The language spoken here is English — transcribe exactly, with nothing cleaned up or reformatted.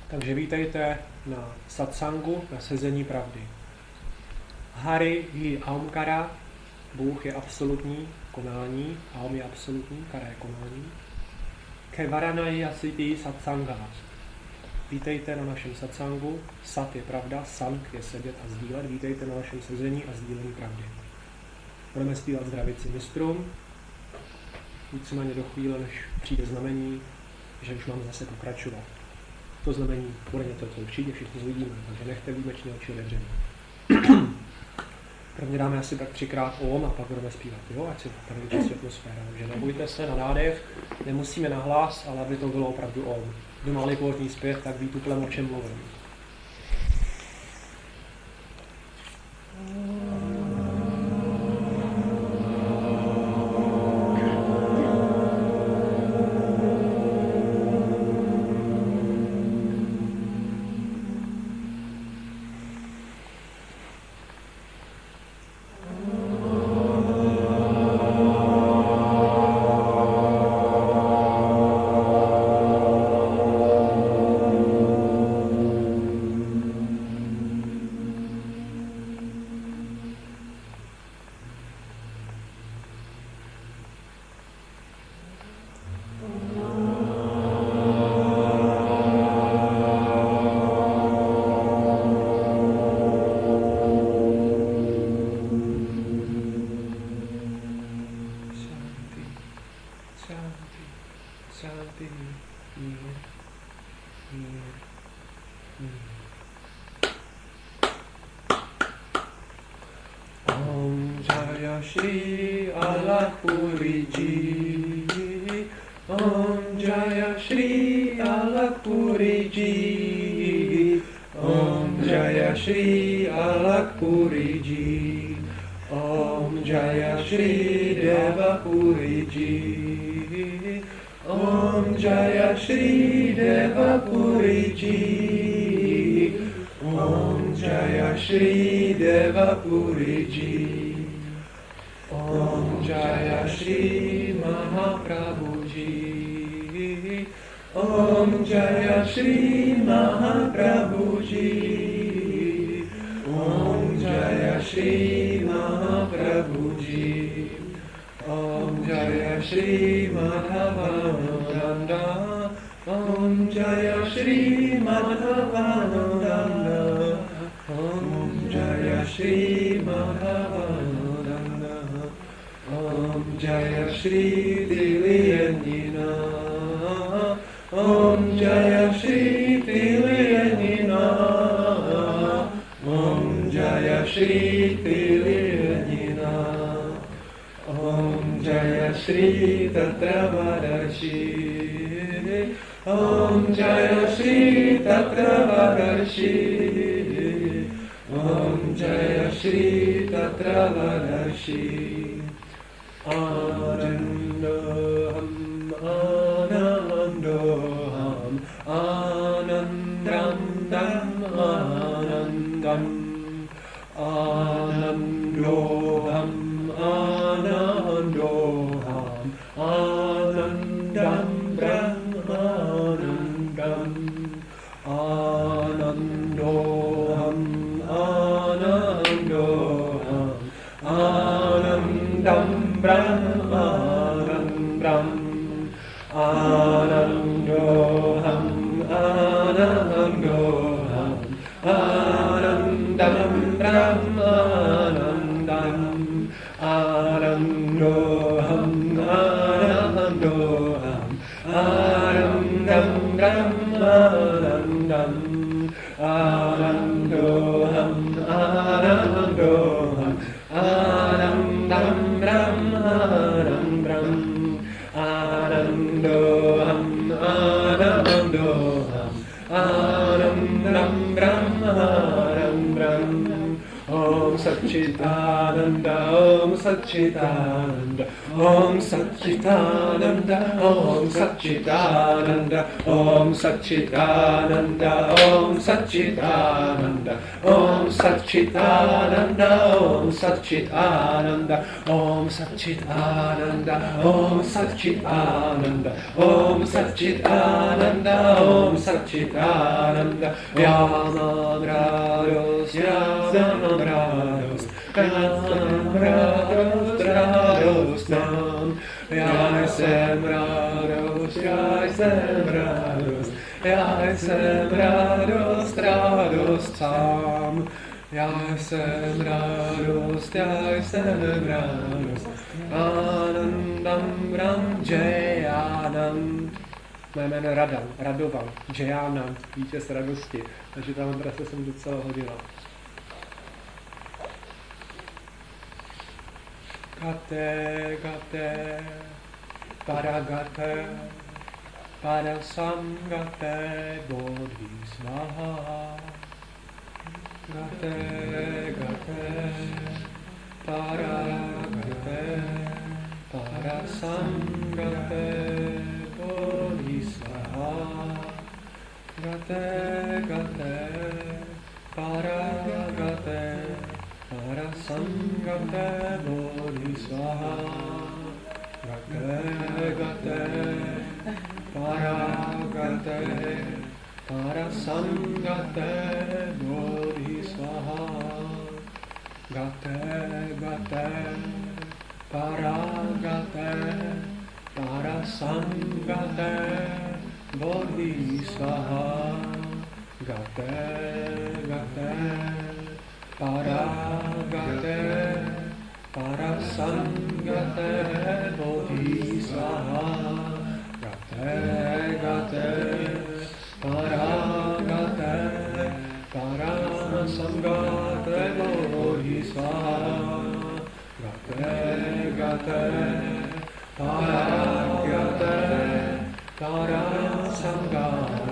Takže vítejte na satsangu, na sezení pravdy. Hari hi aumkara, Bůh je absolutní konání, aum je absolutní, kara je konání. Kevaranahi asiti satsanga. Vítejte na našem satsangu, sat je pravda, sang je sedět a sdílet. Vítejte na našem sezení a sdílení pravdy. Budeme zpívat zdravici mistrům, víceméně do chvíle, než přijde znamení, že už máme zase pokračovat. To znamení bude něco, co určitě všichni uvidíme, takže nechte výjimečně oči otevřené. Prvně dáme asi tak třikrát om a pak budeme zpívat, jo, ať se tady vyčistí atmosféra. Takže nebojte se na nádech, nemusíme na hlas, ale aby to bylo opravdu om. Kdo má likovotní zpěv, tak ví tuplem, o čem mluvím. Shri Alakpuri Ji, Om Jaya Shri Alakpuri Ji, Om Jaya Shri Alakpuri Ji, Om Jaya Shri Devapuri Ji, Om Jaya Shri Devapuri Ji, Om Jaya Shri Devapuri Ji. Om Jaya Shri Mahaprabhu Ji, Om Jaya Shri Mahaprabhu Ji, Om Jaya Shri Mahaprabhu Ji, Om Jaya Shri Madhavananda, Om Jaya Shri Madhavananda, Om Jaya Shri Madhavananda. Om Jaya Shri Tiliyanina, Om Jaya Shri Tiliyanina, Om Jaya Shri Tiliyanina, Om Jaya Shri Tattravadashi, Om Jaya Shri Tattravadashi, Om Jaya Shri Tattravadashi. Anandam, Anandam, Anandam, Anandam, Anandam, Anandam, Anandam, Brahmanandam, Anandam, Anandam, Anandam. Brahmanam Brahm Anandoham Anandoham Anandam Brahmanandam Anandoham Anandoham Anandam Brahmanandam Anandoham Anandoham Anandam Brahmanam Brahm Anandoham Anandoham Anandam Brahmanam Brahm Om Sat Satchitananda, Om Satchitananda, Om Satchitananda, Om Satchitananda, Om Satchitananda, Om Satchitananda, Om Satchitananda, Om Satchitananda, Om Satchitananda, Om Satchitananda, Om Satchitananda, Om Satchitananda, Yamam Rados, Yamam Rados, Yamam Rados, Rados Nam, Já jsem radost, já jsem radost, já jsem radost, radost sám. Já jsem radost, já jsem radost, Anandam Ram Jayanam. Moje jméno je Radan, Radovan, Jayanam, vítěz radosti. Takže ta mantra se sem docela hodila. Gate, gate, paragate, parasangate, bodhisvaha. Gate, gate, paragate, parasangate, bodhisvaha. Gate, gate, paragate, parasangate, bodhisvaha. Gate, gate, paragate, parasangate, bodhisvaha. Gate, gate, paragate, parasangate, bodhisvaha. Gate, gate, paragate, parasangate, bodhisvaha. Gate, gate, paragate, parasangate, bodhisvaha. Gate, gate, paragate, parasangate,